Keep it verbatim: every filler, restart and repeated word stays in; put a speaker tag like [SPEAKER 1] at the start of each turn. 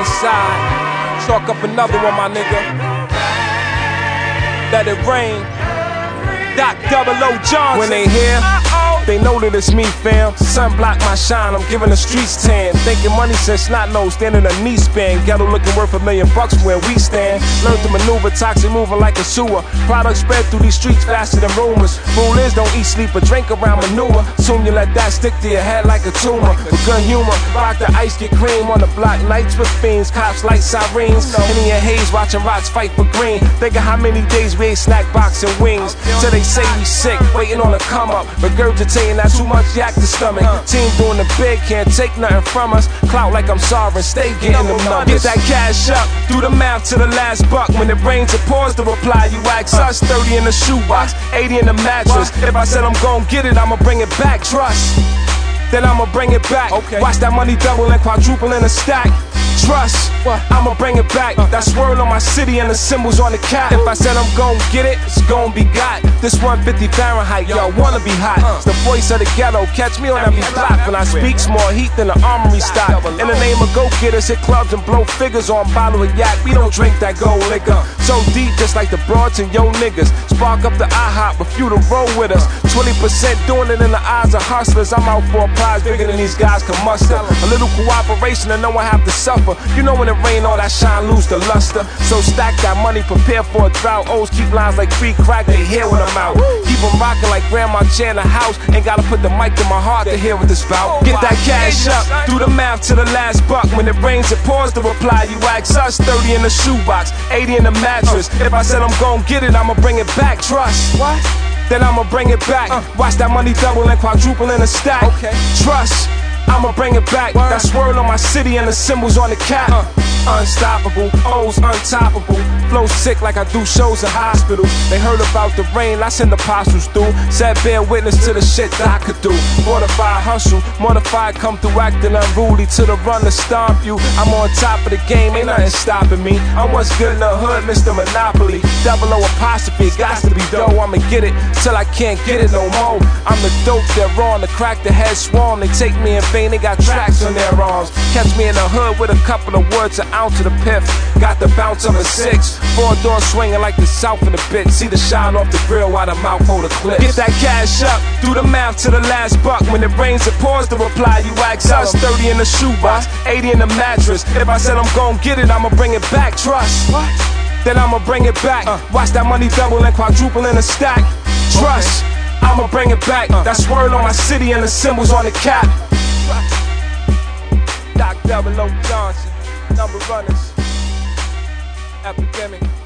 [SPEAKER 1] Homicide. Chalk up another one, my nigga. Let it rain. Doc Double O Johnson. When they here, they know that it's me, fam. Sun block my shine, I'm giving the streets tan. Thinking money since snot nose, standing a knee span. Ghetto looking worth a million bucks from where we stand. Learn to maneuver, toxic moving like a sewer. Product spread through these streets faster than rumors. Rule is don't eat, sleep, or drink around manure. Soon you let that stick to your head like a tumor. With good humor, rock the ice, get cream on the block. Nights with fiends, cops light sirens. Henny and Haze watching rocks fight for green. Thinking how many days we ate snack box and wings. Till they say we sick, waiting on a come up. Regurgitating that too much yak to stomach. Team doing the big, can't take nothing from us. Clout like I'm sovereign, stay getting them numbers. Get that cash up, do the math to the last buck. When it rains, it pours to reply. You ask us, thirty in the shoebox, eighty in the mattress. If I said I'm gon' get it, I'ma bring it back, trust. Then I'ma bring it back. Watch that money double and quadruple in a stack. Trust, I'ma bring it back. That swirl on my city and the symbols on the cap. If I said I'm gon' get it, it's gon' be got. This one fifty Fahrenheit, y'all wanna be hot. It's the voice of the ghetto, catch me on every block. When I speak, more heat than the armory stock. In the name of go-getters, hit clubs and blow figures on bottle of yak. We don't drink that gold liquor. So deep, just like the broads and yo niggas. Spark up the IHOP, a few to roll with us. twenty percent doing it in the eyes of hustlers. I'm out for a prize bigger than these guys can muster. A little cooperation and no one have to suffer. You know when it rain, all that shine lose the luster. So stack that money, prepare for a drought. O's keep lines like free crack, they hear when I'm out. Keep them rocking like Grandma J in the house. Ain't gotta put the mic to my heart to hear what this bout. Get that cash up, do the math to the last buck. When it rains, it pours to reply. You ask us, thirty in the shoebox, eighty in the mattress. If I said I'm gon' get it, I'ma bring it back, trust. What? Then I'ma bring it back. Watch that money double and quadruple in a stack. Trust. I'ma bring it back. That swirl on my city and the symbols on the cap. Uh, unstoppable, O's untoppable. Flow sick like I do shows in hospitals. They heard about the rain, I send apostles through. Said bear witness to the shit that I could do. Mortified hustle, mortified come through acting unruly. To the run to stomp you. I'm on top of the game, ain't nothing stopping me. I'm what's good in the hood, Mister Monopoly. Double O apostrophe, got to be dough. I'ma get it till I can't get it no more. I'm the dope, they're wrong. To crack the head swarm, they take me in vain. They got tracks on their arms. Catch me in the hood with a couple of words, an ounce of the piff. Got the bounce of a six. Four doors swinging like the south in the bit. See the shine off the grill while the mouth hold a clip. Get that cash up, do the math to the last buck. When it rains, it pours to reply. You ask us, thirty in the shoebox, eighty in the mattress. If I said I'm gon' get it, I'ma bring it back, trust. What? Then I'ma bring it back. Watch that money double and quadruple in a stack. Trust, I'ma bring it back. That swirl on my city and the symbols on the cap. Doc Double O Johnson, number runners, epidemic.